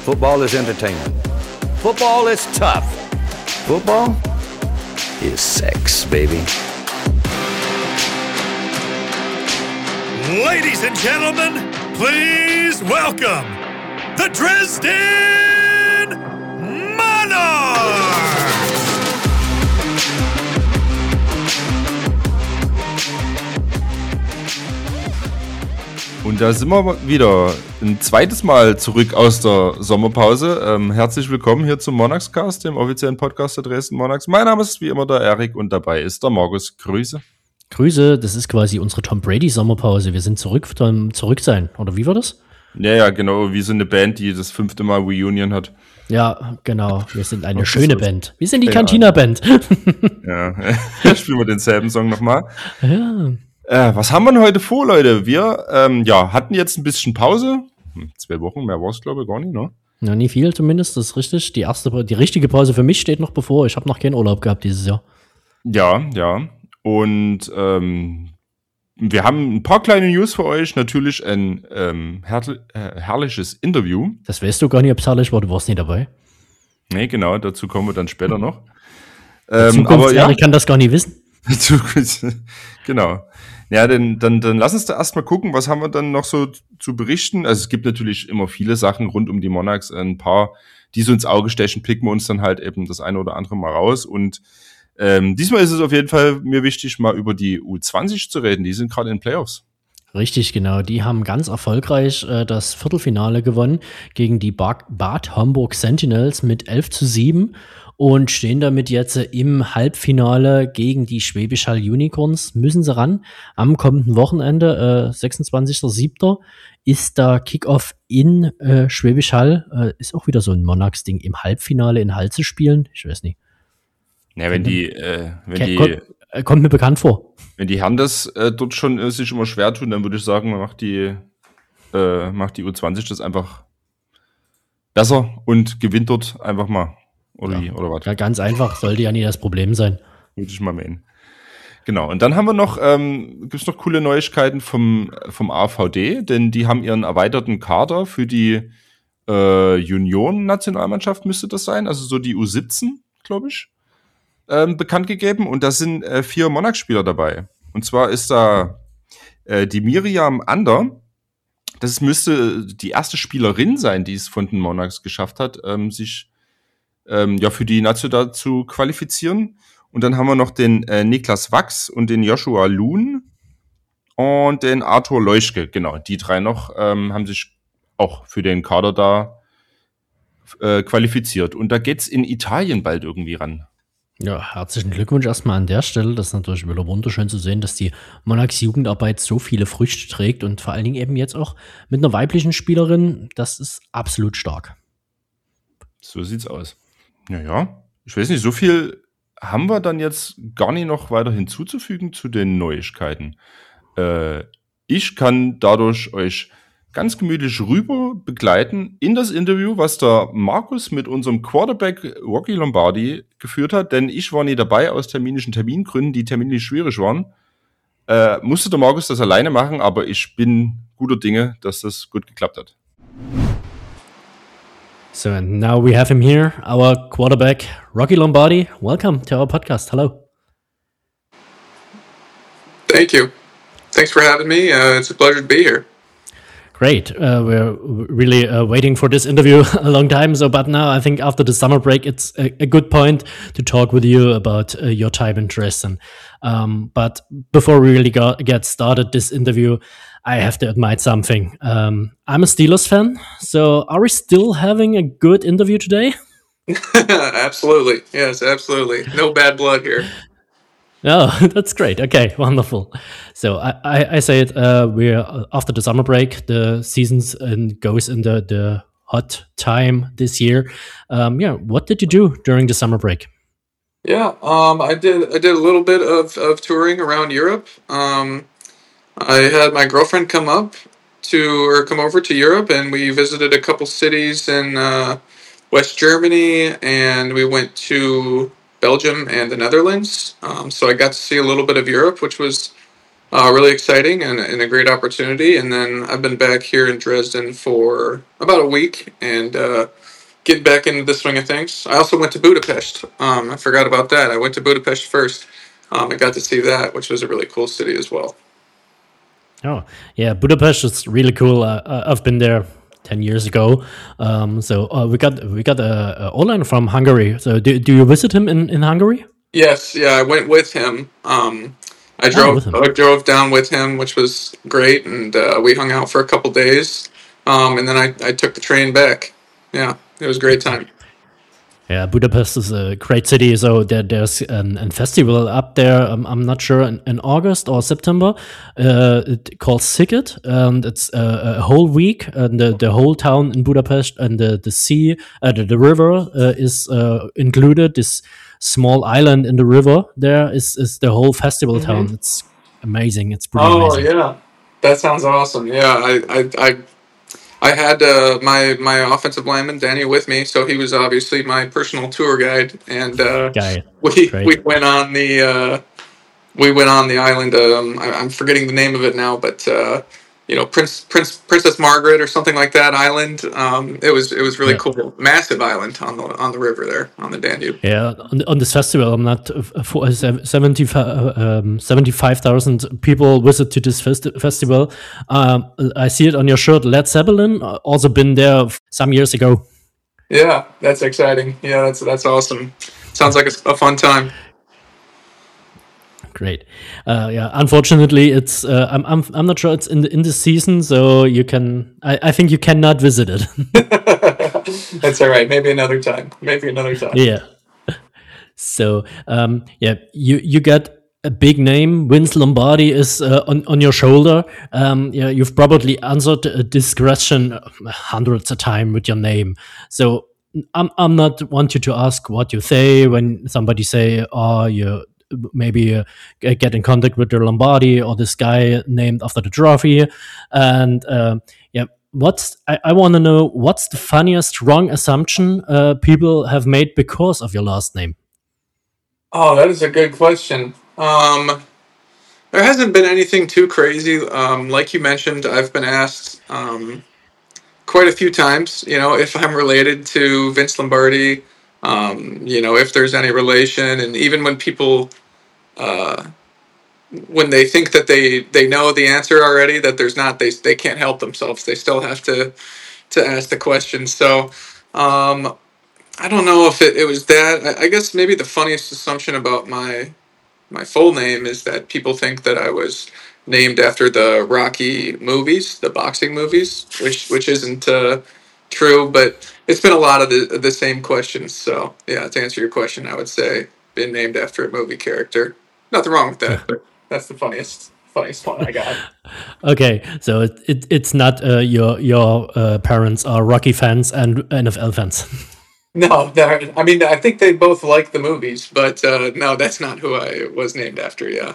Football is entertainment. Football is tough. Football is sex, baby. Ladies and gentlemen, please welcome the Dresden Monarchs! Und da sind wir wieder ein zweites Mal zurück aus der Sommerpause. Herzlich willkommen hier zum Monarchscast, dem offiziellen Podcast der Dresden Monarchs. Mein Name ist wie immer der Erik und dabei ist der Markus. Grüße. Grüße, das ist quasi unsere Tom Brady Sommerpause. Wir sind zurück sein, oder wie war das? Ja, genau, wie so eine Band, die das 5. Mal Reunion hat. Ja, genau, wir sind eine schöne Band. Wir sind die Cantina-Band. Ja, spielen wir denselben Song nochmal. Ja. Was haben wir denn heute vor, Leute? Wir hatten jetzt ein bisschen Pause. 2 Wochen, mehr war es, glaube ich, gar nicht, ne? Ja, nie viel zumindest, das ist richtig. Die richtige Pause für mich steht noch bevor. Ich habe noch keinen Urlaub gehabt dieses Jahr. Ja. Und wir haben ein paar kleine News für euch. Natürlich ein herrliches Interview. Das weißt du gar nicht, ob es herrlich war, du warst nie dabei. Nee, genau, dazu kommen wir dann später noch. Aber ja, ich kann das gar nicht wissen. Genau. Ja, dann lass uns da erstmal gucken, was haben wir dann noch so zu berichten. Also es gibt natürlich immer viele Sachen rund um die Monarchs. Ein paar, die so ins Auge stechen, picken wir uns dann halt eben das eine oder andere mal raus. Und diesmal ist es auf jeden Fall mir wichtig, mal über die U20 zu reden. Die sind gerade in den Playoffs. Richtig, genau. Die haben ganz erfolgreich das Viertelfinale gewonnen gegen die Bad Homburg Sentinels mit 11-7 und stehen damit jetzt im Halbfinale gegen die Schwäbisch Hall Unicorns. Müssen sie ran. Am kommenden Wochenende, 26.07. ist da Kickoff in Schwäbisch Hall. Ist auch wieder so ein Monarchs-Ding, im Halbfinale in Hall zu spielen. Ich weiß nicht. Ja, kommt mir bekannt vor. Wenn die Herren das dort schon sich immer schwer tun, dann würde ich sagen, macht die U20 das einfach besser und gewinnt dort einfach mal. Oder was? Ja, ganz einfach, sollte ja nie das Problem sein. Würde ich mal meinen. Genau, und dann haben wir noch, gibt's noch coole Neuigkeiten vom AVD, denn die haben ihren erweiterten Kader für die Junioren-Nationalmannschaft, müsste das sein, also so die U17, glaube ich. Bekannt gegeben und da sind 4 Monarch-Spieler dabei. Und zwar ist da die Miriam Ander. Das müsste die erste Spielerin sein, die es von den Monarchs geschafft hat, sich für die National zu qualifizieren. Und dann haben wir noch den Niklas Wachs und den Joshua Luhn und den Arthur Leuschke. Genau, die 3 noch haben sich auch für den Kader da qualifiziert. Und da geht's in Italien bald irgendwie ran. Ja, herzlichen Glückwunsch erstmal an der Stelle. Das ist natürlich wieder wunderschön zu sehen, dass die Monarchs Jugendarbeit so viele Früchte trägt und vor allen Dingen eben jetzt auch mit einer weiblichen Spielerin. Das ist absolut stark. So sieht's aus. Ja. Ich weiß nicht, so viel haben wir dann jetzt gar nicht noch weiter hinzuzufügen zu den Neuigkeiten. Ich kann dadurch euch ganz gemütlich rüber begleiten in das Interview, was der Markus mit unserem Quarterback Rocky Lombardi geführt hat, denn ich war nie dabei aus Termingründen, die terminlich schwierig waren. Musste der Markus das alleine machen, aber ich bin guter Dinge, dass das gut geklappt hat. So, and now we have him here, our quarterback, Rocky Lombardi. Welcome to our podcast. Hello. Thank you. Thanks for having me. It's a pleasure to be here. Great. We're really waiting for this interview a long time. But now I think after the summer break, it's a good point to talk with you about your time in Dresden. But before we really get started this interview, I have to admit something. I'm a Steelers fan. So are we still having a good interview today? Absolutely. Yes, absolutely. No bad blood here. Oh, that's great. Okay, wonderful. So I say it. We're after the summer break. The seasons goes in the hot time this year. What did you do during the summer break? Yeah, I did a little bit of touring around Europe. I had my girlfriend come over to Europe, and we visited a couple cities in West Germany, and we went to Belgium and the Netherlands. So I got to see a little bit of Europe, which was really exciting and a great opportunity. And then I've been back here in Dresden for about a week and getting back into the swing of things. I also went to Budapest. I forgot about that. I went to Budapest first. I got to see that, which was a really cool city as well. Oh, yeah, Budapest is really cool. I've been there 10 years ago. We got a Olan from Hungary. So do you visit him in Hungary? Yes, yeah, I went with him. I drove down with him, which was great, and we hung out for a couple days. And then I took the train back. Yeah, it was a great time. Yeah, Budapest is a great city. So there's a festival up there. I'm not sure in August or September. Called Sziget, and it's a whole week. And the whole town in Budapest and the sea, the river is included. This small island in the river there is the whole festival town. It's amazing. It's pretty amazing. Oh yeah, that sounds awesome. Yeah, I had my offensive lineman Danny with me, so he was obviously my personal tour guide, and we went on the island. I'm forgetting the name of it now, but Princess Margaret or something like that island. It was really cool, massive island on the river there on the Danube. Yeah, on this festival, I'm not 75,000 people visit to this festival. I see it on your shirt. Led Zeppelin also been there some years ago. Yeah, that's exciting. Yeah, that's awesome. Sounds like a fun time. Great. Yeah. Unfortunately, it's I'm not sure it's in the season, so you can. I think you cannot visit it. That's all right. Maybe another time. Yeah. So you got a big name. Vince Lombardi is on your shoulder. You've probably answered this question hundreds of times with your name. So I'm not want you to ask what you say when somebody say, "Oh, you." Maybe get in contact with the Lombardi or this guy named after the trophy. And I want to know, what's the funniest wrong assumption people have made because of your last name? Oh, that is a good question. There hasn't been anything too crazy. Like you mentioned, I've been asked quite a few times, if I'm related to Vince Lombardi, if there's any relation. And even when people, when they think that they know the answer already, that there's not, they can't help themselves. They still have to ask the question. So I don't know if it was that. I guess maybe the funniest assumption about my full name is that people think that I was named after the Rocky movies, the boxing movies, which isn't true, but it's been a lot of the same questions. So yeah, to answer your question, I would say been named after a movie character. Nothing wrong with that, but that's the funniest one I got. Okay, so it's not your parents are Rocky fans and NFL fans. No, I mean, I think they both like the movies, but no, that's not who I was named after. Yeah.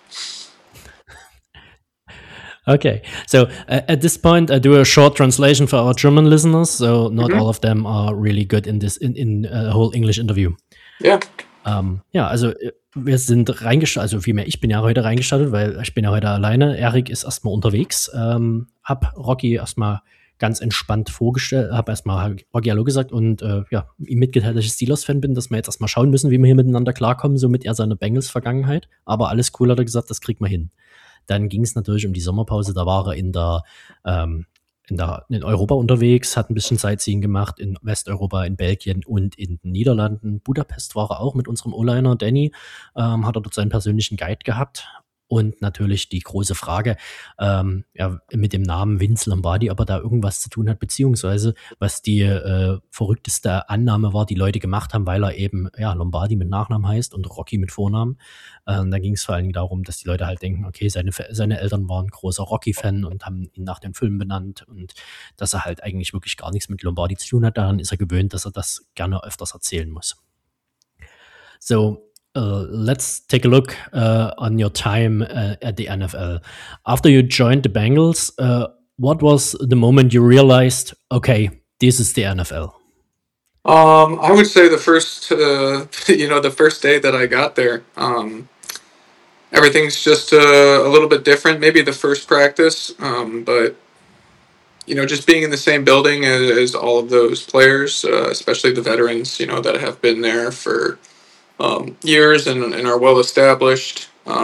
Okay, so at this point, I do a short translation for our German listeners. So not all of them are really good in this in a whole English interview. Yeah. Also wir sind reingestartet, also vielmehr ich bin ja heute reingestartet, weil ich bin ja heute alleine. Erik ist erstmal unterwegs. Hab Rocky erstmal ganz entspannt vorgestellt, habe erstmal Rocky Hallo gesagt und ihm mitgeteilt, dass ich Steelers-Fan bin, dass wir jetzt erstmal schauen müssen, wie wir hier miteinander klarkommen, so mit seiner Bengals-Vergangenheit. Aber alles cool, hat er gesagt, das kriegt man hin. Dann ging es natürlich um die Sommerpause, da war er in Europa unterwegs, hat ein bisschen Sightseeing gemacht, in Westeuropa, in Belgien und in den Niederlanden. Budapest war er auch mit unserem O-Liner Danny, hat er dort seinen persönlichen Guide gehabt. Und natürlich die große Frage mit dem Namen Vince Lombardi, ob er da irgendwas zu tun hat, beziehungsweise was die verrückteste Annahme war, die Leute gemacht haben, weil er eben Lombardi mit Nachnamen heißt und Rocky mit Vornamen. Da ging es vor allen Dingen darum, dass die Leute halt denken, okay, seine Eltern waren großer Rocky-Fan und haben ihn nach den Filmen benannt und dass er halt eigentlich wirklich gar nichts mit Lombardi zu tun hat. Daran ist er gewöhnt, dass er das gerne öfters erzählen muss. So, let's take a look on your time at the NFL. After you joined the Bengals, what was the moment you realized, okay, this is the NFL? I would say the first day that I got there. everything's just a little bit different. Maybe the first practice, but just being in the same building as all of those players, especially the veterans, that have been there for years and are well established.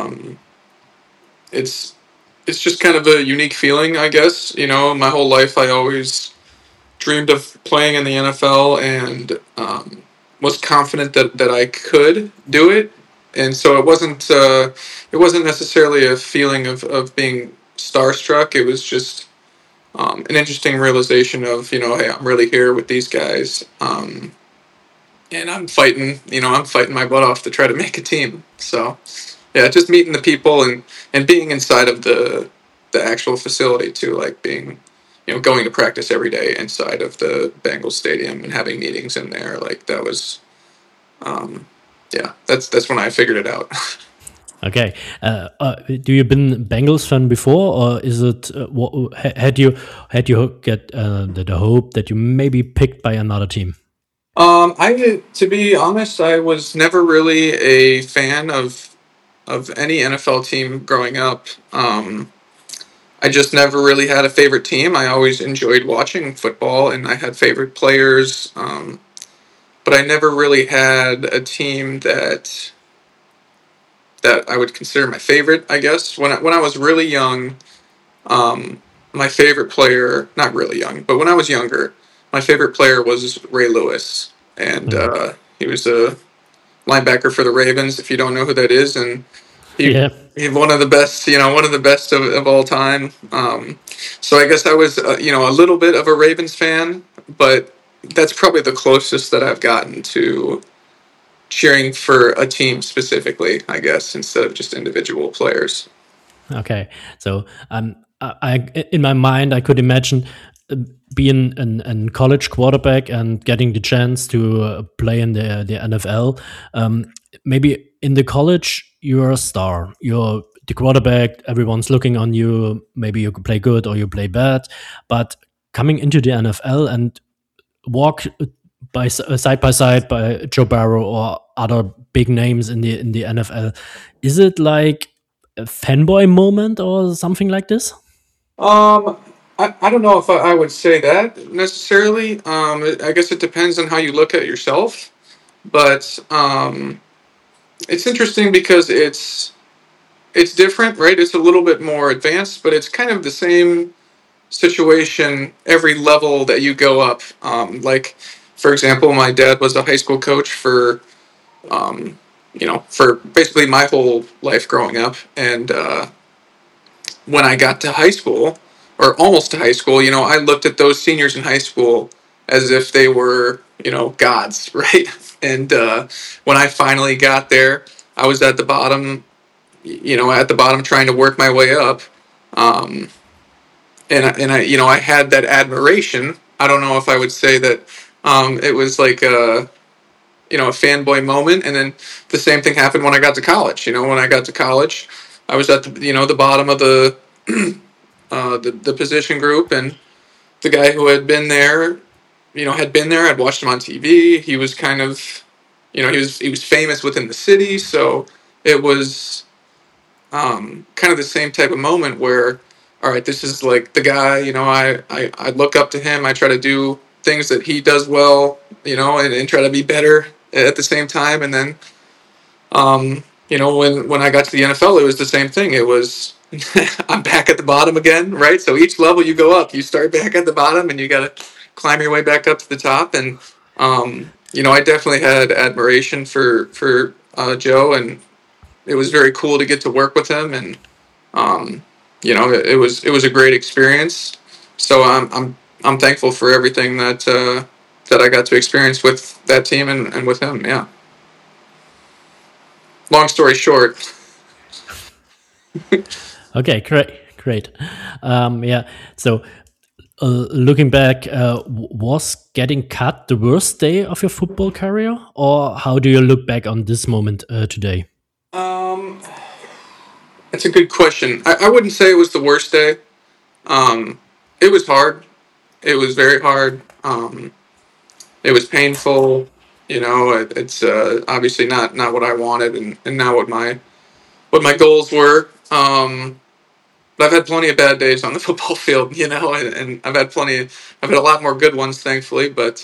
It's just kind of a unique feeling, I guess. My whole life I always dreamed of playing in the NFL and was confident that I could do it. And so it wasn't necessarily a feeling of being starstruck. It was just an interesting realization of, hey, I'm really here with these guys. And I'm fighting my butt off to try to make a team. So yeah, just meeting the people and being inside of the actual facility too, like being, going to practice every day inside of the Bengals stadium and having meetings in there. Like that was, yeah, that's when I figured it out. Okay. Do you been Bengals fan before, or is it had you get the hope that you may be picked by another team? To be honest, I was never really a fan of any NFL team growing up. I just never really had a favorite team. I always enjoyed watching football, and I had favorite players. But I never really had a team that I would consider my favorite. I guess when I was really young, my favorite player, not really young, but when I was younger, my favorite player was Ray Lewis, and he was a linebacker for the Ravens. If you don't know who that is, and he's one of the best, of all time. So I guess I was, a little bit of a Ravens fan, but that's probably the closest that I've gotten to cheering for a team specifically, I guess, instead of just individual players. Okay, so I in my mind I could imagine being a college quarterback and getting the chance to play in the NFL. Maybe in the college you're a star, you're the quarterback, everyone's looking on you. Maybe you play good or you play bad, but coming into the NFL and walk side by side by Joe Burrow or other big names in the NFL, is it like a fanboy moment or something like this? I don't know if I would say that necessarily. I guess it depends on how you look at yourself, but it's interesting because it's different, right? It's a little bit more advanced, but it's kind of the same situation every level that you go up. Like, for example, my dad was a high school coach for basically my whole life growing up. And when I got to high school, or almost to high school, I looked at those seniors in high school as if they were, gods, right? And when I finally got there, I was at the bottom, trying to work my way up. And I had that admiration. I don't know if I would say that it was like a fanboy moment. And then the same thing happened when I got to college. When I got to college, I was at the bottom of the the position group, and the guy who had been there, I'd watched him on TV. He was kind of, he was famous within the city, so it was kind of the same type of moment where, all right, this is like the guy, I look up to him. I try to do things that he does well, and try to be better at the same time. And then, when I got to the NFL, it was the same thing. It was, I'm back at the bottom again, right? So each level you go up, you start back at the bottom and you got to climb your way back up to the top. And, I definitely had admiration for Joe, and it was very cool to get to work with him. And, it was a great experience. So I'm thankful for everything that I got to experience with that team and with him. Yeah. Long story short. Okay, great. Yeah. So, looking back, was getting cut the worst day of your football career, or how do you look back on this moment today? That's a good question. I wouldn't say it was the worst day. It was hard. It was very hard. It was painful. It's obviously not what I wanted, and not what my goals were. But I've had plenty of bad days on the football field, and I've had a lot more good ones, thankfully. But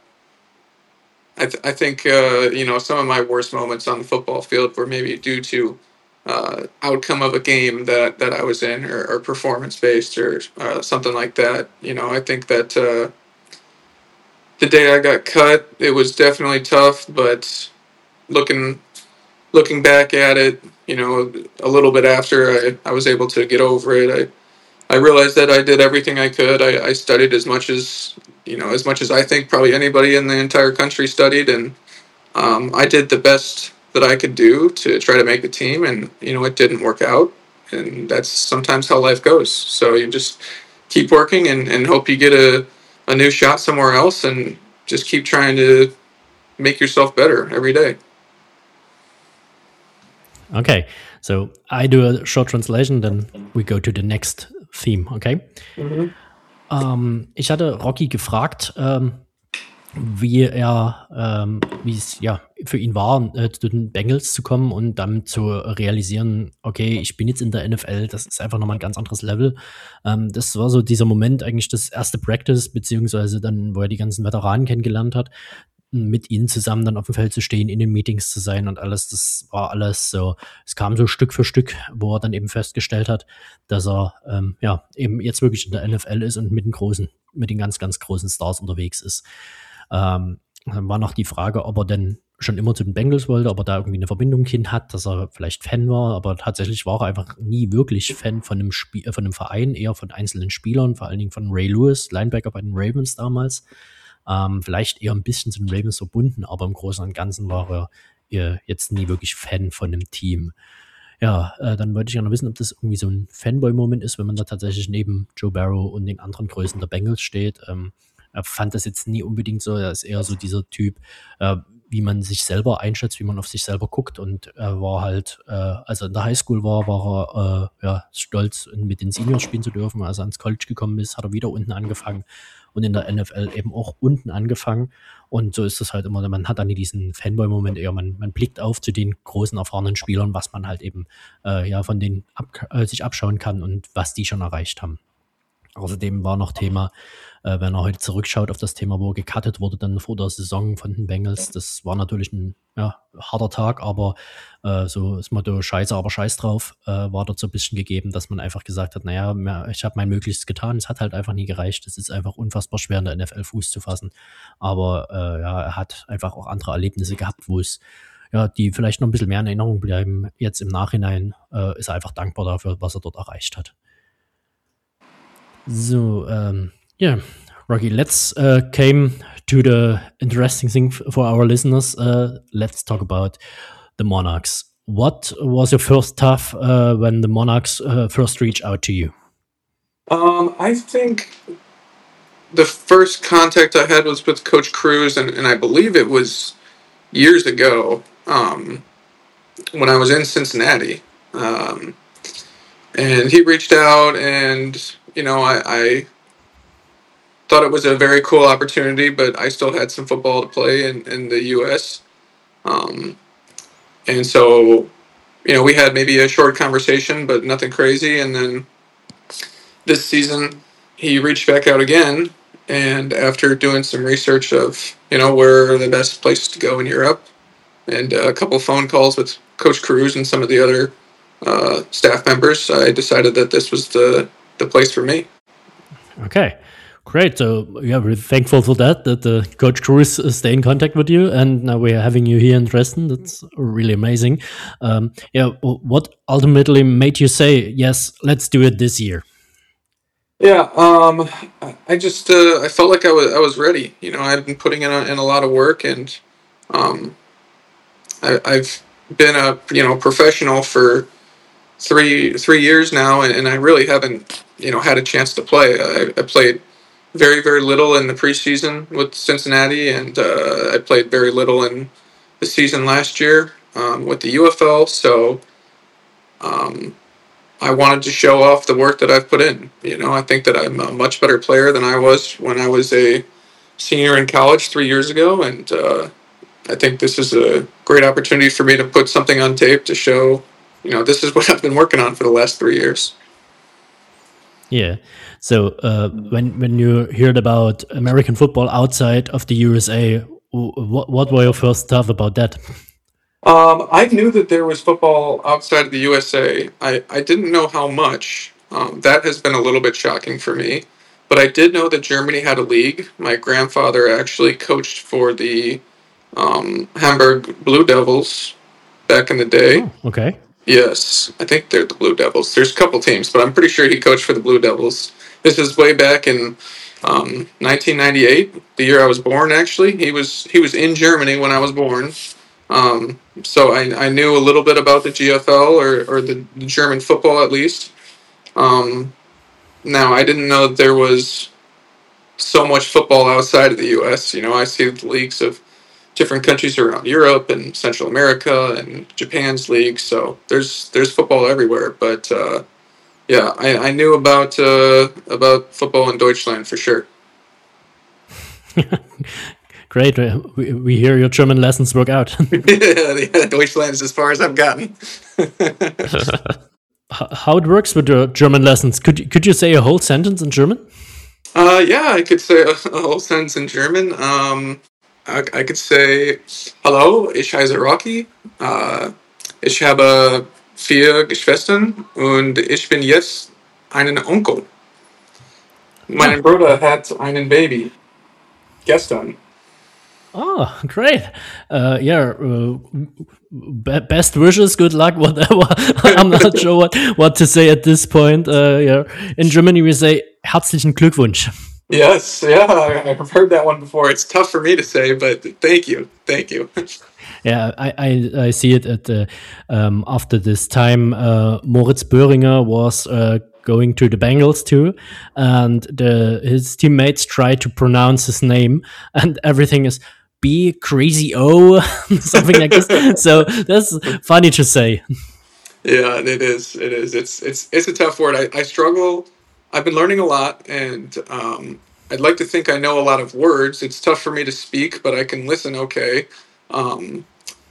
I think some of my worst moments on the football field were maybe due to outcome of a game that I was in, or performance based, or something like that. I think that the day I got cut, it was definitely tough. But looking back at it, a little bit after, I was able to get over it. I realized that I did everything I could. I studied as much as I think probably anybody in the entire country studied, and I did the best that I could do to try to make the team, and it didn't work out, and that's sometimes how life goes. So you just keep working and hope you get a new shot somewhere else, and just keep trying to make yourself better every day. Okay, so I do a short translation, then we go to the next theme, okay? Ich hatte Rocky gefragt, wie es für ihn war, zu den Bengals zu kommen und dann zu realisieren, okay, ich bin jetzt in der NFL, das ist einfach nochmal ein ganz anderes Level. Das war so dieser Moment, eigentlich das erste Practice, beziehungsweise dann, wo er die ganzen Veteranen kennengelernt hat, mit ihnen zusammen dann auf dem Feld zu stehen, in den Meetings zu sein und alles, das war alles so, es kam so Stück für Stück, wo er dann eben festgestellt hat, dass er eben jetzt wirklich in der NFL ist und mit den ganz, ganz großen Stars unterwegs ist. Dann war noch die Frage, ob er denn schon immer zu den Bengals wollte, ob er da irgendwie eine Verbindung hin hat, dass er vielleicht Fan war, aber tatsächlich war er einfach nie wirklich Fan von einem Verein, eher von einzelnen Spielern, vor allen Dingen von Ray Lewis, Linebacker bei den Ravens damals. Vielleicht eher ein bisschen zu den Ravens verbunden, aber im Großen und Ganzen war er jetzt nie wirklich Fan von einem Team. Ja, dann wollte ich ja noch wissen, ob das irgendwie so ein Fanboy-Moment ist, wenn man da tatsächlich neben Joe Burrow und den anderen Größen der Bengals steht. Er fand das jetzt nie unbedingt so, er ist eher so dieser Typ, wie man sich selber einschätzt, wie man auf sich selber guckt, und er war halt, als er in der Highschool war er stolz, mit den Seniors spielen zu dürfen. Als er ans College gekommen ist, hat er wieder unten angefangen und in der NFL eben auch unten angefangen, und so ist das halt immer, man hat dann diesen Fanboy-Moment eher, man blickt auf zu den großen, erfahrenen Spielern, was man halt eben von denen sich abschauen kann und was die schon erreicht haben. Außerdem war noch Thema, wenn er heute zurückschaut auf das Thema, wo er gecuttet wurde dann vor der Saison von den Bengals, das war natürlich ein harter Tag, aber so das Motto Scheiße, aber Scheiß drauf war dort so ein bisschen gegeben, dass man einfach gesagt hat, naja, ich habe mein Möglichstes getan, es hat halt einfach nie gereicht, es ist einfach unfassbar schwer in der NFL Fuß zu fassen, aber er hat einfach auch andere Erlebnisse gehabt, wo es die vielleicht noch ein bisschen mehr in Erinnerung bleiben. Jetzt im Nachhinein ist er einfach dankbar dafür, was er dort erreicht hat. So, Rocky, let's came to the interesting thing for our listeners. Let's talk about the Monarchs. What was your first tough when the Monarchs first reached out to you? I think the first contact I had was with Coach Cruz, and I believe it was years ago when I was in Cincinnati. And he reached out, and I thought it was a very cool opportunity, but I still had some football to play in the U.S. And so, we had maybe a short conversation, but nothing crazy. And then this season, he reached back out again. And after doing some research of, where are the best places to go in Europe, and a couple of phone calls with Coach Cruz and some of the other staff members, I decided that this was the place for me. Okay, great. So we're thankful for that Coach Cruz stay in contact with you, and now we're having you here in Dresden. That's really amazing. What ultimately made you say, yes, let's do it this year? Yeah, I just I felt like I was ready. I've been putting in a lot of work, and I've been a professional for 3 years now, and I really haven't had a chance to play. I played very, very little in the preseason with Cincinnati, and I played very little in the season last year with the UFL. So I wanted to show off the work that I've put in. I think that I'm a much better player than I was when I was a senior in college 3 years ago, and I think this is a great opportunity for me to put something on tape to show this is what I've been working on for the last 3 years. Yeah. So when you heard about American football outside of the USA, what were your first thoughts about that? I knew that there was football outside of the USA. I didn't know how much. That has been a little bit shocking for me. But I did know that Germany had a league. My grandfather actually coached for the Hamburg Blue Devils back in the day. Oh, okay. Yes, I think they're the Blue Devils. There's a couple teams, but I'm pretty sure he coached for the Blue Devils. This is way back in 1998, the year I was born. Actually, he was in Germany when I was born. So I knew a little bit about the GFL or the German football at least. Now I didn't know that there was so much football outside of the U.S. I see the leagues of different countries around Europe and Central America and Japan's league. So there's football everywhere. But yeah, I knew about football in Deutschland for sure. Great. We hear your German lessons work out. Yeah, Deutschland is as far as I've gotten. How it works with your German lessons? Could you say a whole sentence in German? Yeah, I could say a whole sentence in German. I could say, "Hallo, ich heiße Rocky. Ich habe 4 Geschwistern und ich bin jetzt einen Onkel. Mein Bruder hat einen Baby. Gestern." Oh, great. Best wishes, good luck, whatever. I'm not sure what to say at this point. In Germany we say herzlichen Glückwunsch. Yes, yeah, I've heard that one before. It's tough for me to say, but thank you. Yeah, I see it at after this time. Moritz Böhringer was going to the Bengals too, and his teammates try to pronounce his name, and everything is B crazy O something like this. So that's funny to say. Yeah, it is. It's a tough word. I struggle. I've been learning a lot, and I'd like to think I know a lot of words. It's tough for me to speak, but I can listen okay. I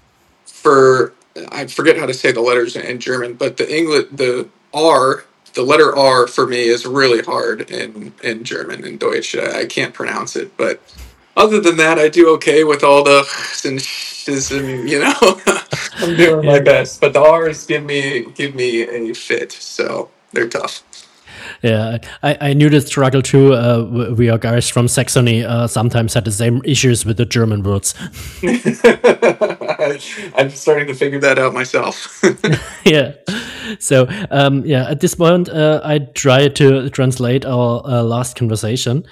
forget how to say the letters in German, but the letter R for me is really hard in German and Deutsch. I can't pronounce it, but other than that, I do okay with all the and sh's and I'm doing my best. But the R's give me a fit, so they're tough. Yeah, I knew the struggle too. We are guys from Saxony. Sometimes had the same issues with the German words. I'm starting to figure that out myself. Yeah. So at this point, I try to translate our last conversation.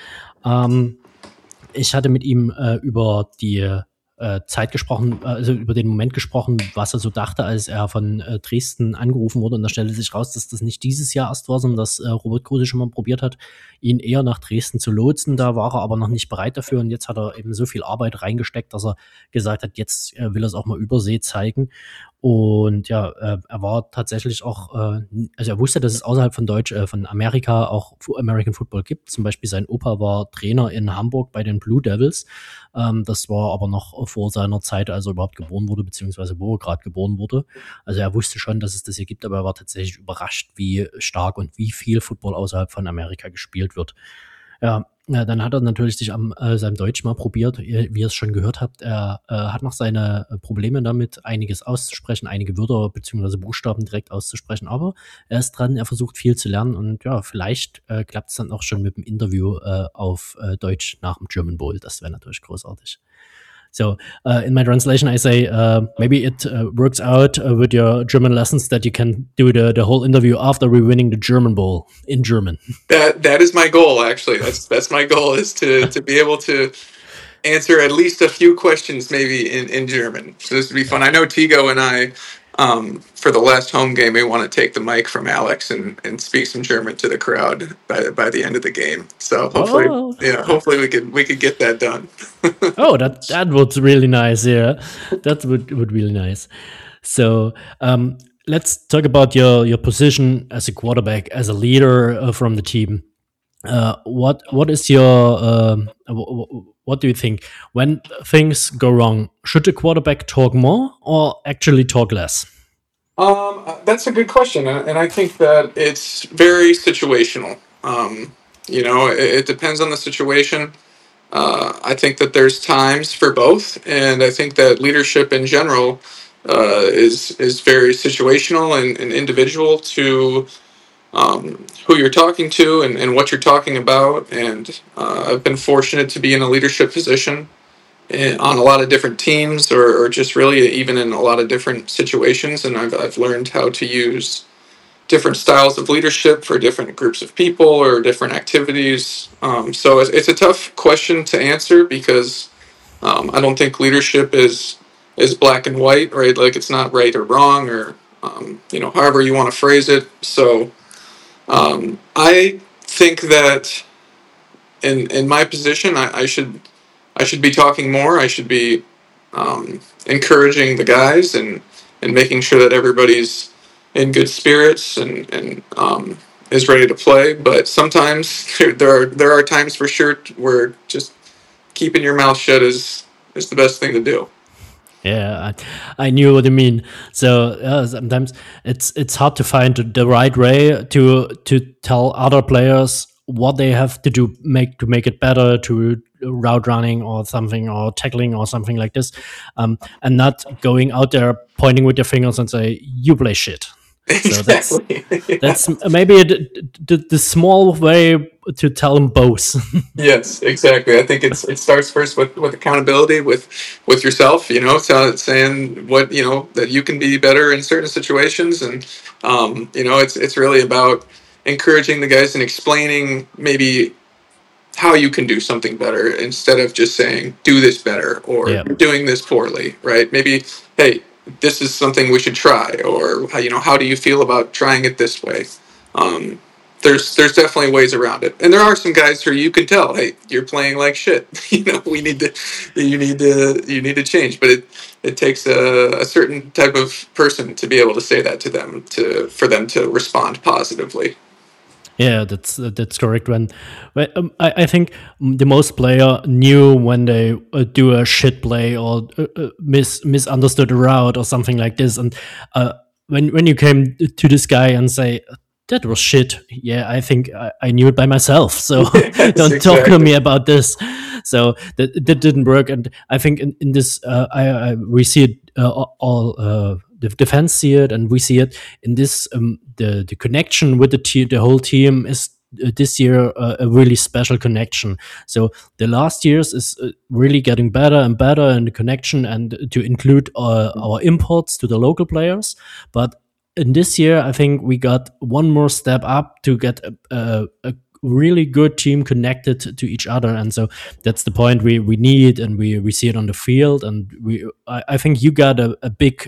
Ich hatte mit ihm über die Zeit gesprochen, also über den Moment gesprochen, was er so dachte, als er von Dresden angerufen wurde. Und da stellte sich raus, dass das nicht dieses Jahr erst war, sondern dass Robert Kruse schon mal probiert hat, ihn eher nach Dresden zu lotsen. Da war er aber noch nicht bereit dafür. Und jetzt hat er eben so viel Arbeit reingesteckt, dass er gesagt hat, jetzt will er es auch mal Übersee zeigen. Und ja, er war tatsächlich auch, also er wusste, dass es außerhalb von Amerika auch American Football gibt. Zum Beispiel sein Opa war Trainer in Hamburg bei den Blue Devils. Das war aber noch vor seiner Zeit, als er überhaupt geboren wurde, beziehungsweise wo er gerade geboren wurde. Also er wusste schon, dass es das hier gibt, aber er war tatsächlich überrascht, wie stark und wie viel Football außerhalb von Amerika gespielt wird. Ja, dann hat er natürlich sich am seinem Deutsch mal probiert, wie ihr es schon gehört habt. Er hat noch seine Probleme damit, einiges auszusprechen, einige Wörter bzw. Buchstaben direkt auszusprechen, aber er ist dran, er versucht viel zu lernen und ja, vielleicht klappt es dann auch schon mit dem Interview auf Deutsch nach dem German Bowl. Das wäre natürlich großartig. So in my translation, I say maybe it works out with your German lessons that you can do the whole interview after we're winning the German Bowl in German. That is my goal, actually. That's my goal, is to be able to answer at least a few questions maybe in German. So this would be fun. I know Tigo and I, for the last home game, we want to take the mic from Alex and speak some German to the crowd by the end of the game. So hopefully we could get that done. Oh, that would really nice. Yeah, that would really nice. So let's talk about your position as a quarterback, as a leader from the team. What is your what do you think when things go wrong? Should the quarterback talk more or actually talk less? That's a good question, and I think that it's very situational. It depends on the situation. I think that there's times for both, and I think that leadership in general is very situational and individual to who you're talking to and what you're talking about. And I've been fortunate to be in a leadership position on a lot of different teams, or just really even in a lot of different situations, and I've learned how to use different styles of leadership for different groups of people or different activities. So it's a tough question to answer because I don't think leadership is black and white, right? Like it's not right or wrong, or however you want to phrase it. So I think that in my position, I should be talking more. I should be encouraging the guys and making sure that everybody's in good spirits and is ready to play. But sometimes there are times for sure where just keeping your mouth shut is the best thing to do. Yeah, I knew what you mean. So sometimes it's hard to find the right way to tell other players what they have to do to make it better, to route running or something, or tackling or something like this, and not going out there pointing with your fingers and say you play shit. Exactly. So that's maybe the small way to tell them both. Yes, exactly. I think it starts first with accountability with yourself. Saying what that you can be better in certain situations, and it's really about encouraging the guys and explaining maybe how you can do something better instead of just saying do this better or you're doing this poorly, right? Maybe, hey, this is something we should try, or how do you feel about trying it this way? There's definitely ways around it, and there are some guys who you can tell, hey, you're playing like shit. You need to change. But it takes a certain type of person to be able to say that to them for them to respond positively. Yeah, that's correct. I think the most player knew when they do a shit play or misunderstood a route or something like this, and when you came to this guy and say that was shit, yeah, I think I knew it by myself. So Yes, don't talk to me about this. So that didn't work, and I think in this we see it all. The fans see it, and we see it in this. The connection with the whole team is this year a really special connection. So the last years is really getting better and better in the connection and to include our imports to the local players. But in this year, I think we got one more step up to get a really good team connected to each other, and so that's the point we need, and we see it on the field, and I think you got a big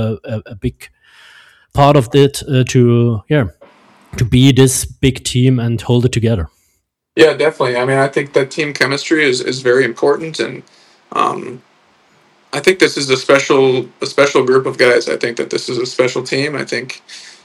part of it to be this big team and hold it together. Yeah, definitely. I mean, I think that team chemistry is very important, and I think this is a special group of guys. I think that this is a special team. I think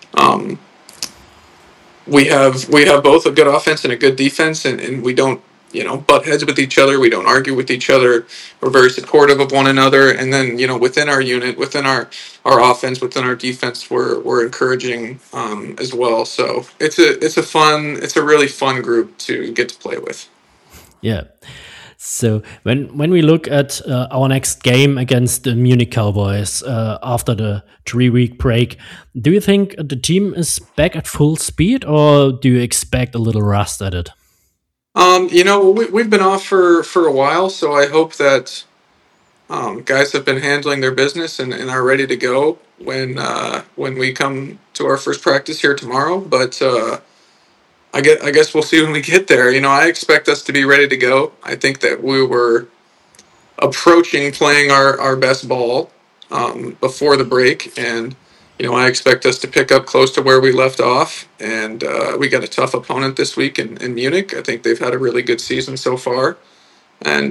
we have both a good offense and a good defense, and we don't butt heads with each other. We don't argue with each other. We're very supportive of one another, and then within our unit, within our offense, within our defense, we're encouraging as well. So it's a really fun group to get to play with. Yeah. So when we look at our next game against the Munich Cowboys after the 3-week break, do you think the team is back at full speed, or do you expect a little rust at it? We've been off for a while, so I hope that guys have been handling their business and are ready to go when we come to our first practice here tomorrow. But I guess we'll see when we get there. I expect us to be ready to go. I think that we were approaching playing our best ball before the break, and I expect us to pick up close to where we left off. And we got a tough opponent this week in Munich. I think they've had a really good season so far, and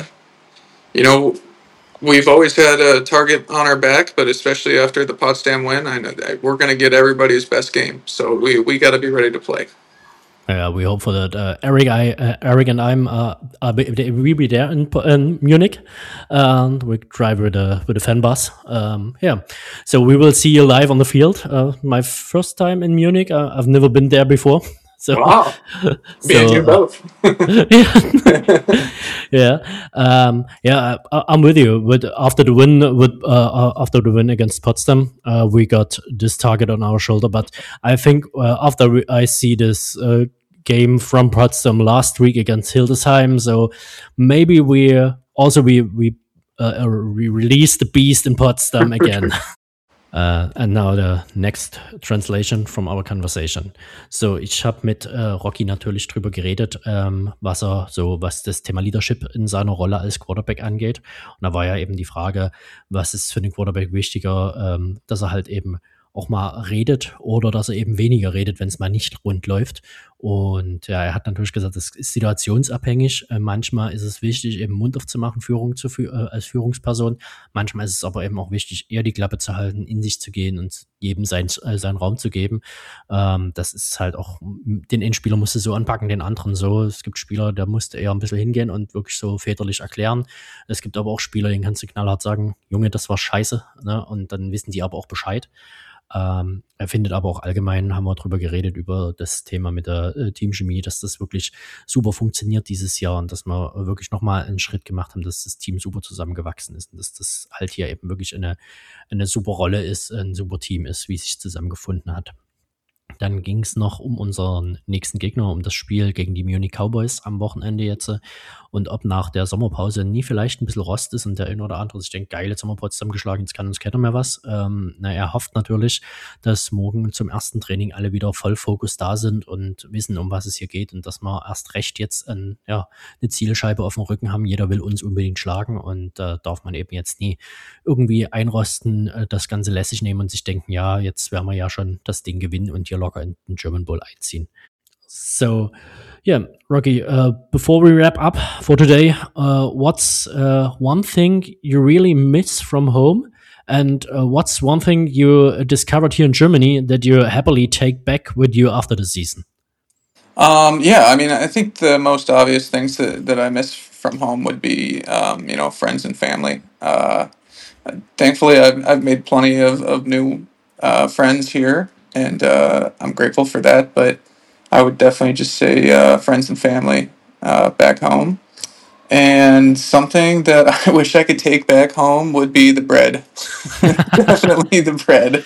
we've always had a target on our back, but especially after the Potsdam win, I know that we're going to get everybody's best game. So we got to be ready to play. Yeah, we hope for that. Eric and we'll be there in Munich, and we drive with the fan bus. So we will see you live on the field. My first time in Munich. I've never been there before. So, Wow. Me and you both. I'm with you. But after the win against Potsdam, we got this target on our shoulder. But I think after I see this game from Potsdam last week against Hildesheim, so maybe we release the beast in Potsdam again. And now the next translation from our conversation. So, ich habe mit Rocky natürlich drüber geredet, was das Thema Leadership in seiner Rolle als Quarterback angeht. Und da war ja eben die Frage, was ist für den Quarterback wichtiger, dass er halt eben auch mal redet oder dass er eben weniger redet, wenn es mal nicht rund läuft. Und ja, er hat natürlich gesagt, das ist situationsabhängig. Manchmal ist es wichtig, eben Mund aufzumachen, als Führungsperson. Manchmal ist es aber eben auch wichtig, eher die Klappe zu halten, in sich zu gehen und jedem seinen Raum zu geben. Das ist halt auch, den einen Spieler musste so anpacken, den anderen so. Es gibt Spieler, der musste eher ein bisschen hingehen und wirklich so väterlich erklären. Es gibt aber auch Spieler, denen kannst du knallhart sagen, Junge, das war scheiße, ne? Und dann wissen die aber auch Bescheid. Er findet aber auch allgemein, haben wir drüber geredet, über das Thema mit der Teamchemie, dass das wirklich super funktioniert dieses Jahr und dass wir wirklich nochmal einen Schritt gemacht haben, dass das Team super zusammengewachsen ist und dass das halt hier eben wirklich eine super Rolle ist, ein super Team ist, wie es sich zusammengefunden hat. Dann ging es noch um unseren nächsten Gegner, um das Spiel gegen die Munich Cowboys am Wochenende jetzt. Und ob nach der Sommerpause nie vielleicht ein bisschen Rost ist und der eine oder andere sich denkt, geil, jetzt haben wir Potsdam geschlagen, jetzt kann uns keiner mehr was. Er hofft natürlich, dass morgen zum ersten Training alle wieder voll Fokus da sind und wissen, um was es hier geht und dass wir erst recht jetzt eine Zielscheibe auf dem Rücken haben. Jeder will uns unbedingt schlagen und da darf man eben jetzt nie irgendwie einrosten, das Ganze lässig nehmen und sich denken, ja, jetzt werden wir ja schon das Ding gewinnen und hier locker in den German Bowl einziehen. So, yeah, Rocky, before we wrap up for today, what's one thing you really miss from home? And what's one thing you discovered here in Germany that you happily take back with you after the season? I think the most obvious things that I miss from home would be, friends and family. Thankfully, I've made plenty of new friends here, and I'm grateful for that. But I would definitely just say friends and family back home. And something that I wish I could take back home would be the bread. Definitely the bread.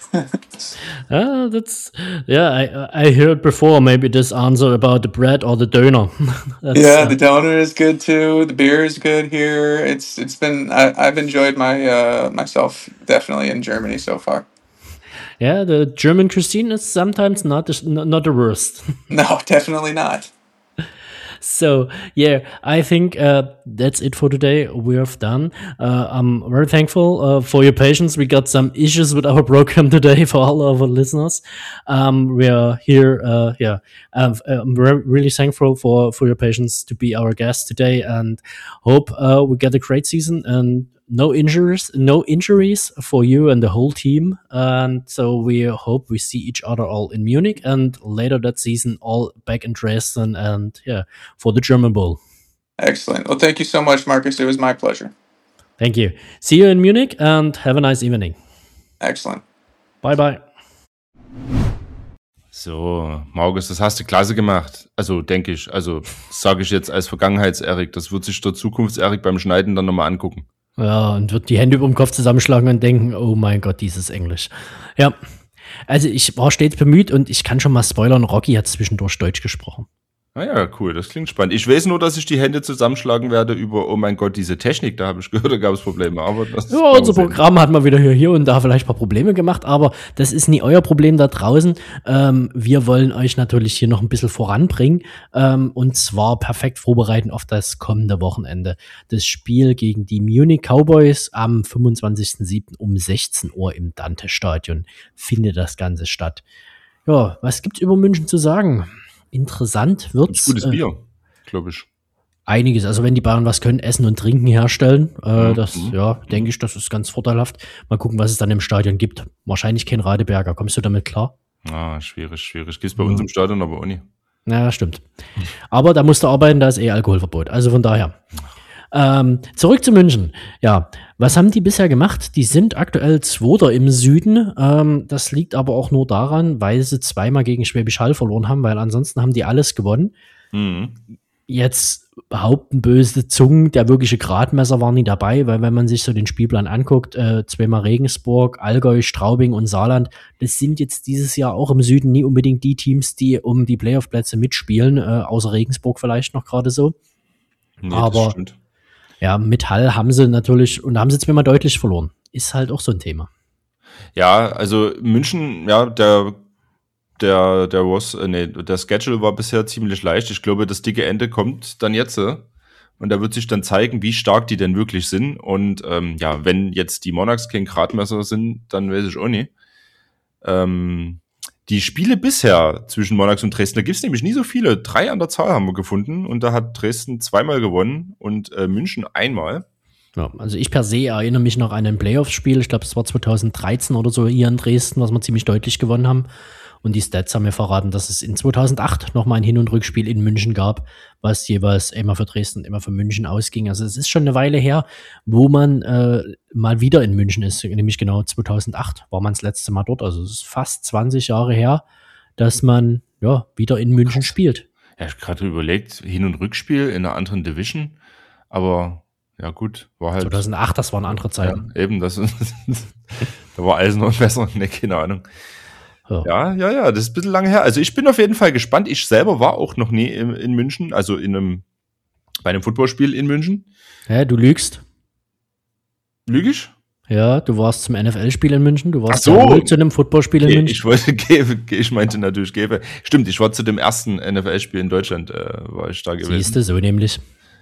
I heard before maybe this answer about the bread or the doner. The doner is good too. The beer is good here. I've enjoyed myself definitely in Germany so far. Yeah, the German cuisine is sometimes not the worst. No, definitely not. So, yeah, I think that's it for today. We have done. I'm very thankful for your patience. We got some issues with our program today for all of our listeners. We are here. I'm really thankful for your patience to be our guest today and hope we get a great season and no injuries for you and the whole team. And so we hope we see each other all in Munich and later that season all back in Dresden and for the German Bowl. Excellent. Well, thank you so much, Marcus. It was my pleasure. Thank you. See you in Munich and have a nice evening. Excellent. Bye-bye. So, Markus, das hast du klasse gemacht. Also, denke ich. Also, sage ich jetzt als Vergangenheits-Erik. Das wird sich der Zukunfts-Erik beim Schneiden dann nochmal angucken. Ja, und wird die Hände über dem Kopf zusammenschlagen und denken, oh mein Gott, dieses Englisch. Ja, also ich war stets bemüht und ich kann schon mal spoilern, Rocky hat zwischendurch Deutsch gesprochen. Ja, cool, das klingt spannend. Ich weiß nur, dass ich die Hände zusammenschlagen werde über, oh mein Gott, diese Technik, da habe ich gehört, da gab es Probleme. Aber das ja, unser Programm hat mal wieder hier und da vielleicht ein paar Probleme gemacht, aber das ist nie euer Problem da draußen. Wir wollen euch natürlich hier noch ein bisschen voranbringen und zwar perfekt vorbereiten auf das kommende Wochenende. Das Spiel gegen die Munich Cowboys am 25.07. um 16 Uhr im Dante-Stadion findet das Ganze statt. Ja, was gibt's über München zu sagen? Interessant wird's. Gutes Bier, glaube ich. Einiges. Also wenn die Bayern was können, Essen und Trinken herstellen, denke ich, das ist ganz vorteilhaft. Mal gucken, was es dann im Stadion gibt. Wahrscheinlich kein Radeberger. Kommst du damit klar? Schwierig. Gibt's bei uns im Stadion aber auch nicht. Ja, stimmt. Aber da musst du arbeiten, da ist Alkoholverbot. Also von daher. Zurück zu München. Ja, was haben die bisher gemacht? Die sind aktuell Zweiter im Süden. Das liegt aber auch nur daran, weil sie zweimal gegen Schwäbisch Hall verloren haben, weil ansonsten haben die alles gewonnen. Jetzt behaupten böse Zungen, der wirkliche Gradmesser war nie dabei, weil wenn man sich so den Spielplan anguckt, zweimal Regensburg, Allgäu, Straubing und Saarland, das sind jetzt dieses Jahr auch im Süden nie unbedingt die Teams, die um die Playoff-Plätze mitspielen, außer Regensburg vielleicht noch gerade so. Nee, aber ja, mit Hall haben sie natürlich, und da haben sie zweimal deutlich verloren. Ist halt auch so ein Thema. Ja, also München, ja, der Schedule war bisher ziemlich leicht. Ich glaube, das dicke Ende kommt dann jetzt. Und da wird sich dann zeigen, wie stark die denn wirklich sind. Und ja, wenn jetzt die Monarchs kein Gradmesser sind, dann weiß ich auch nicht. Die Spiele bisher zwischen Monarchs und Dresden, da gibt es nämlich nie so viele. 3 an der Zahl haben wir gefunden. Und da hat Dresden 2-mal gewonnen und München 1-mal. Ja, also ich per se erinnere mich noch an ein Playoff-Spiel. Ich glaube, es war 2013 oder so hier in Dresden, was wir ziemlich deutlich gewonnen haben. Und die Stats haben mir verraten, dass es in 2008 nochmal ein Hin- und Rückspiel in München gab, was jeweils immer für Dresden, immer für München ausging. Also es ist schon eine Weile her, wo man mal wieder in München ist, nämlich genau 2008 war man das letzte Mal dort. Also es ist fast 20 Jahre her, dass man ja wieder in München spielt. Ja, ich habe gerade überlegt, Hin- und Rückspiel in einer anderen Division, aber ja gut, war halt... 2008, das waren andere Zeiten. Ja, eben, da war alles noch besser, ne, keine Ahnung. Ja, das ist ein bisschen lange her. Also ich bin auf jeden Fall gespannt. Ich selber war auch noch nie in München, also bei einem Footballspiel in München. Ja, du lügst. Lüge ich? Ja, du warst zum NFL-Spiel in München, du warst zu einem Footballspiel in München. Ich meinte natürlich Gebe. Stimmt, ich war zu dem ersten NFL-Spiel in Deutschland, war ich da gewesen. Siehst du, so nämlich.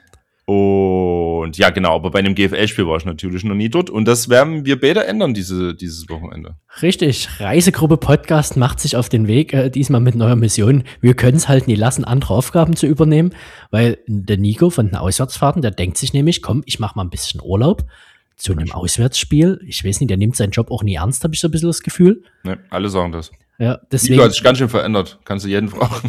Und ja, genau, aber bei einem GFL-Spiel war ich natürlich noch nie dort. Und das werden wir beide ändern, dieses Wochenende. Richtig, Reisegruppe Podcast macht sich auf den Weg, diesmal mit neuer Mission. Wir können es halt nie lassen, andere Aufgaben zu übernehmen, weil der Nico von den Auswärtsfahrten, der denkt sich nämlich, komm, ich mache mal ein bisschen Urlaub zu einem Auswärtsspiel. Ich weiß nicht, der nimmt seinen Job auch nie ernst, habe ich so ein bisschen das Gefühl. Ne, alle sagen das. Ja, deswegen. Nico hat sich ganz schön verändert, kannst du jeden fragen.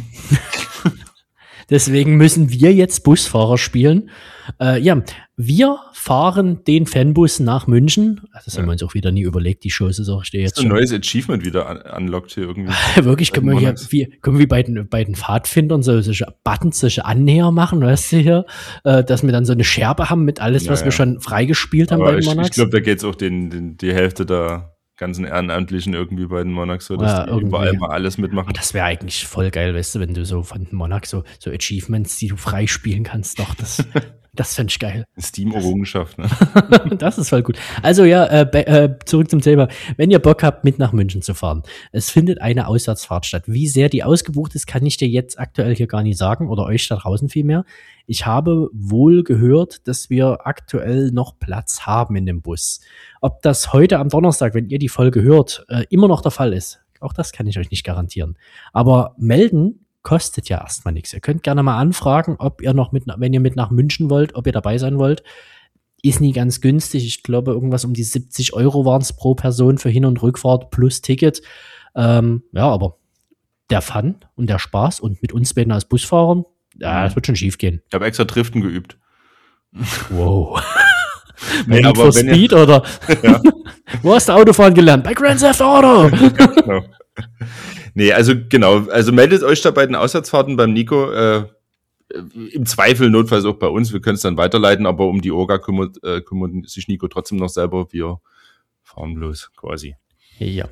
Deswegen müssen wir jetzt Busfahrer spielen. Ja, wir fahren den Fanbus nach München. Das haben wir uns auch wieder nie überlegt, die Shows ist auch, ich stehe jetzt schon. Ein neues Achievement wieder unlockt hier irgendwie. Wirklich, können wir wie bei den Pfadfindern solche Buttons, solche Annäher machen, weißt du hier, dass wir dann so eine Scherbe haben mit alles, was wir schon freigespielt haben bei den Monarchs. Ich glaube, da geht's auch die Hälfte der ganzen Ehrenamtlichen irgendwie bei den Monarchs, so dass die überall mal alles mitmachen. Das wäre eigentlich voll geil, weißt du, wenn du so von den Monarchs so Achievements, die du freispielen kannst, doch, das fände ich geil. Steam-Errungenschaft, ne? Das ist voll gut. Also ja, zurück zum Thema. Wenn ihr Bock habt, mit nach München zu fahren, es findet eine Auswärtsfahrt statt. Wie sehr die ausgebucht ist, kann ich dir jetzt aktuell hier gar nicht sagen oder euch da draußen vielmehr. Ich habe wohl gehört, dass wir aktuell noch Platz haben in dem Bus. Ob das heute am Donnerstag, wenn ihr die Folge hört, immer noch der Fall ist, auch das kann ich euch nicht garantieren. Aber melden kostet ja erstmal nichts. Ihr könnt gerne mal anfragen, ob ihr noch wenn ihr mit nach München wollt, ob ihr dabei sein wollt. Ist nie ganz günstig. Ich glaube, irgendwas um die 70 € waren es pro Person für Hin- und Rückfahrt plus Ticket. Ja, aber der Fun und der Spaß und mit uns beiden als Busfahrern, ja, das wird schon schief gehen. Ich habe extra Driften geübt. Wow. Nee, aber for Speed oder? Ja. Wo hast du Autofahren gelernt? Bei Grand Theft Auto. Genau. Nee, also genau. Also meldet euch da bei den Auswärtsfahrten beim Nico. Im Zweifel notfalls auch bei uns. Wir können es dann weiterleiten, aber um die Orga kümmert sich Nico trotzdem noch selber. Wir fahren bloß quasi. Ja.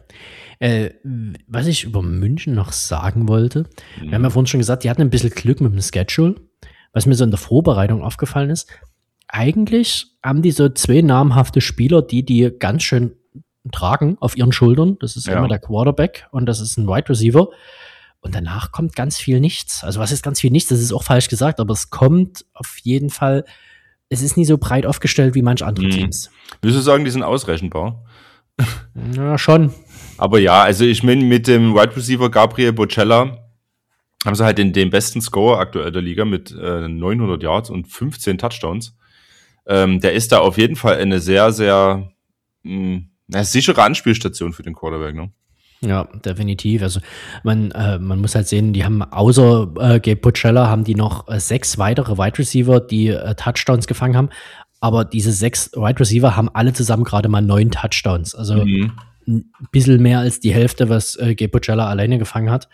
Was ich über München noch sagen wollte, wir haben ja vorhin schon gesagt, die hatten ein bisschen Glück mit dem Schedule. Was mir so in der Vorbereitung aufgefallen ist, eigentlich haben die so 2 namhafte Spieler, die ganz schön tragen auf ihren Schultern. Das ist immer der Quarterback und das ist ein Wide Receiver. Und danach kommt ganz viel nichts. Also was ist ganz viel nichts? Das ist auch falsch gesagt, aber es kommt auf jeden Fall, es ist nie so breit aufgestellt wie manch andere Teams. Würdest du sagen, die sind ausrechenbar? Ja, schon. Aber ja, also ich meine, mit dem Wide Receiver Gabriel Bocella haben sie halt den besten Scorer aktuell der Liga mit 900 Yards und 15 Touchdowns. Der ist da auf jeden Fall eine sehr, sehr sichere Anspielstation für den Quarterback, ne? Ja, definitiv. Also man muss halt sehen, die haben außer Gabe Pocella haben die noch 6 weitere Wide Receiver, die Touchdowns gefangen haben. Aber diese 6 Wide Receiver haben alle zusammen gerade mal 9 Touchdowns. Also ein bisschen mehr als die Hälfte, was Gabe Pocella alleine gefangen hat.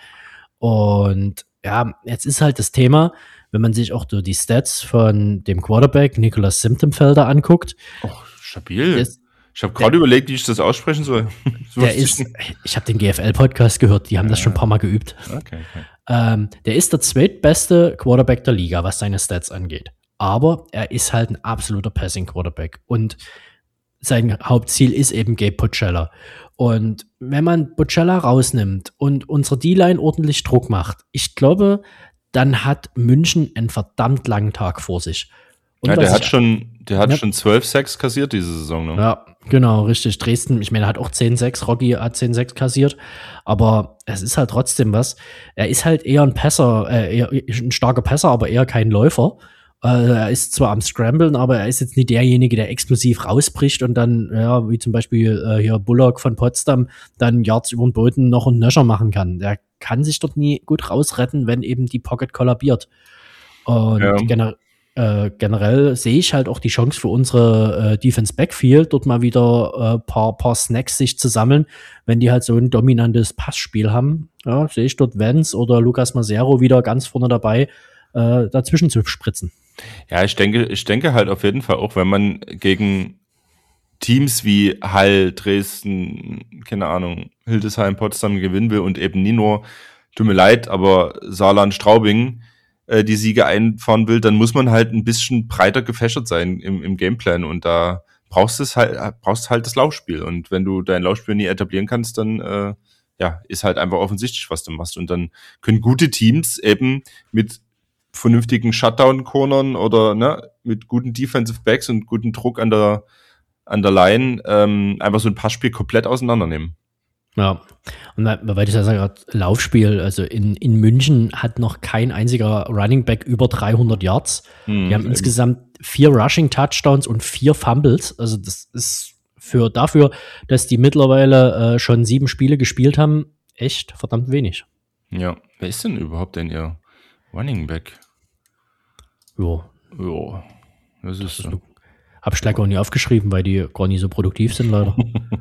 Und ja, jetzt ist halt das Thema, wenn man sich auch so die Stats von dem Quarterback Nicholas Simptonfelder anguckt. Stabil. Ich habe gerade überlegt, wie ich das aussprechen soll. Ich habe den GFL-Podcast gehört, die haben das schon ein paar Mal geübt. Okay. Der ist der zweitbeste Quarterback der Liga, was seine Stats angeht. Aber er ist halt ein absoluter Passing-Quarterback. Und sein Hauptziel ist eben Gabe Pocella. Und wenn man Pocella rausnimmt und unsere D-Line ordentlich Druck macht, ich glaube, dann hat München einen verdammt langen Tag vor sich. Und ja, der hat schon 12 Sacks kassiert diese Saison. Ne? Ja, genau, richtig. Dresden, ich meine, er hat auch 10 Sacks, Rocky hat 10 Sacks kassiert, aber es ist halt trotzdem was. Er ist halt eher ein Passer, eher ein starker Passer, aber eher kein Läufer. Er ist zwar am Scramblen, aber er ist jetzt nicht derjenige, der explosiv rausbricht und dann, ja, wie zum Beispiel hier Bullock von Potsdam, dann Yards über den Boden noch und nöcher machen kann. Der kann sich dort nie gut rausretten, wenn eben die Pocket kollabiert. Und generell sehe ich halt auch die Chance für unsere Defense Backfield, dort mal wieder paar Snacks sich zu sammeln, wenn die halt so ein dominantes Passspiel haben. Ja, sehe ich dort Vance oder Lucas Masero wieder ganz vorne dabei, dazwischen zu spritzen. Ja, ich denke halt auf jeden Fall auch, wenn man gegen Teams wie Hall, Dresden, keine Ahnung, Hildesheim, Potsdam gewinnen will und eben nie nur, tut mir leid, aber Saarland, Straubing die Siege einfahren will, dann muss man halt ein bisschen breiter gefächert sein im Gameplan und da brauchst du halt das Laufspiel und wenn du dein Laufspiel nie etablieren kannst, dann ist halt einfach offensichtlich, was du machst und dann können gute Teams eben mit vernünftigen Shutdown-Cornern oder mit guten Defensive Backs und guten Druck an der Line einfach so ein Passspiel komplett auseinandernehmen. Ja, und weil ich ja sage, Laufspiel, also in München hat noch kein einziger Running Back über 300 Yards. Wir haben insgesamt 4 Rushing Touchdowns und 4 Fumbles. Also das ist dafür, dass die mittlerweile schon 7 Spiele gespielt haben, echt verdammt wenig. Ja, wer ist denn überhaupt ihr Running Back? Jo, das ist so. Hab ich gleich auch nie aufgeschrieben, weil die gar nicht so produktiv sind, leider.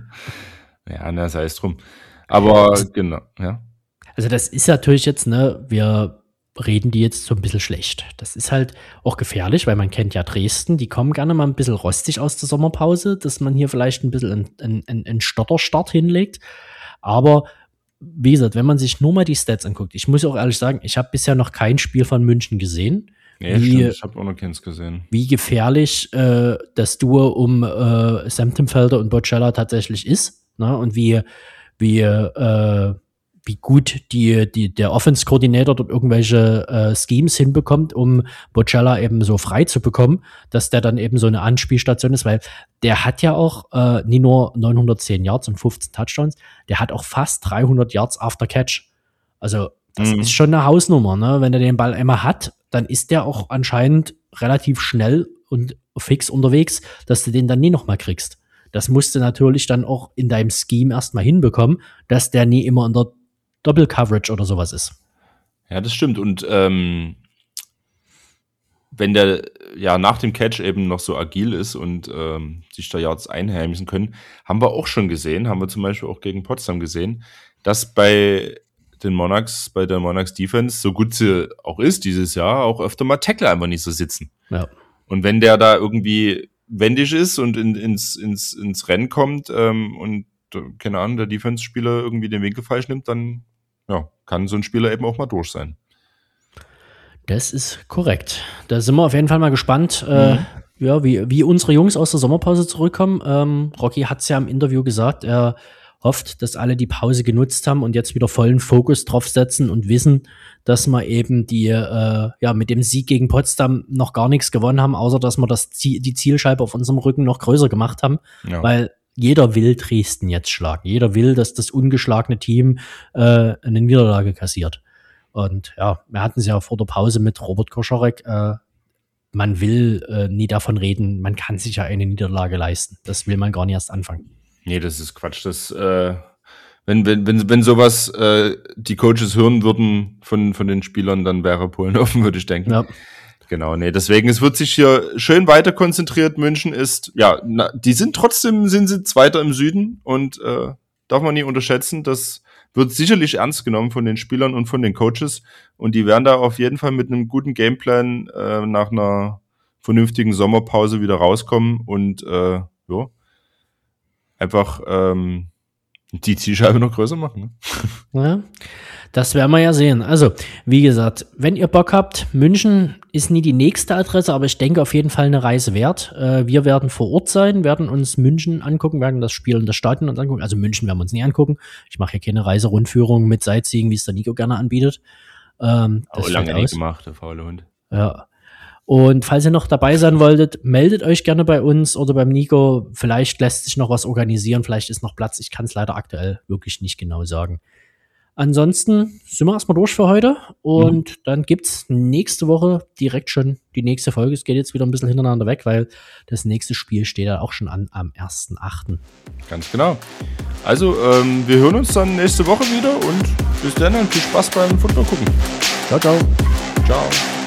Ja, sei es drum. Aber genau, ja. Also das ist natürlich jetzt, wir reden die jetzt so ein bisschen schlecht. Das ist halt auch gefährlich, weil man kennt ja Dresden, die kommen gerne mal ein bisschen rostig aus der Sommerpause, dass man hier vielleicht ein bisschen einen Stotterstart hinlegt. Aber wie gesagt, wenn man sich nur mal die Stats anguckt, ich muss auch ehrlich sagen, ich habe bisher noch kein Spiel von München gesehen. Nee, stimmt, ich habe auch noch keins gesehen. Wie gefährlich das Duo um Simptonfelder und Pocella tatsächlich ist, ne? Und wie gut der Offense-Koordinator dort irgendwelche Schemes hinbekommt, um Pocella eben so frei zu bekommen, dass der dann eben so eine Anspielstation ist, weil der hat ja auch nie nur 910 Yards und 15 Touchdowns, der hat auch fast 300 Yards after Catch. Also das ist schon eine Hausnummer, ne? Wenn er den Ball einmal hat, dann ist der auch anscheinend relativ schnell und fix unterwegs, dass du den dann nie nochmal kriegst. Das musst du natürlich dann auch in deinem Scheme erstmal hinbekommen, dass der nie immer in der Doppel-Coverage oder sowas ist. Ja, das stimmt. Und wenn der ja nach dem Catch eben noch so agil ist und sich da Yards einheimsen können, haben wir auch schon gesehen, haben wir zum Beispiel auch gegen Potsdam gesehen, dass bei der Monarchs Defense, so gut sie auch ist dieses Jahr, auch öfter mal Tackler einfach nicht so sitzen. Ja. Und wenn der da irgendwie wendig ist und ins Rennen kommt und keine Ahnung, der Defense-Spieler irgendwie den Winkel falsch nimmt, dann kann so ein Spieler eben auch mal durch sein. Das ist korrekt. Da sind wir auf jeden Fall mal gespannt, wie unsere Jungs aus der Sommerpause zurückkommen. Rocky hat es ja im Interview gesagt, er hofft, dass alle die Pause genutzt haben und jetzt wieder vollen Fokus drauf setzen und wissen, dass wir eben mit dem Sieg gegen Potsdam noch gar nichts gewonnen haben, außer dass wir die Zielscheibe auf unserem Rücken noch größer gemacht haben, weil jeder will Dresden jetzt schlagen. Jeder will, dass das ungeschlagene Team eine Niederlage kassiert. Und ja, wir hatten es ja vor der Pause mit Robert Koscharek, man will nie davon reden, man kann sich ja eine Niederlage leisten. Das will man gar nicht erst anfangen. Nee, das ist Quatsch. Das Wenn sowas die Coaches hören würden von den Spielern, dann wäre Polen offen, würde ich denken. Ja. Genau, nee, deswegen, es wird sich hier schön weiter konzentriert. München ist, die sind sie Zweiter im Süden und darf man nie unterschätzen. Das wird sicherlich ernst genommen von den Spielern und von den Coaches und die werden da auf jeden Fall mit einem guten Gameplan nach einer vernünftigen Sommerpause wieder rauskommen und einfach die Zielscheibe noch größer machen. Ne? Ja, das werden wir ja sehen. Also, wie gesagt, wenn ihr Bock habt, München ist nie die nächste Adresse, aber ich denke auf jeden Fall eine Reise wert. Wir werden vor Ort sein, werden uns München angucken, werden das Spiel in das Stadion uns angucken. Also München werden wir uns nie angucken. Ich mache hier keine Reiserundführung mit Sightseeing, wie es der Nico gerne anbietet. Das lange nicht gemacht, der faule Hund. Ja. Und falls ihr noch dabei sein wolltet, meldet euch gerne bei uns oder beim Nico. Vielleicht lässt sich noch was organisieren, vielleicht ist noch Platz. Ich kann es leider aktuell wirklich nicht genau sagen. Ansonsten sind wir erstmal durch für heute und dann gibt's nächste Woche direkt schon die nächste Folge. Es geht jetzt wieder ein bisschen hintereinander weg, weil das nächste Spiel steht ja auch schon an am 1.8. Ganz genau. Also, wir hören uns dann nächste Woche wieder und bis dann und viel Spaß beim Football gucken. Ciao, ciao. Ciao.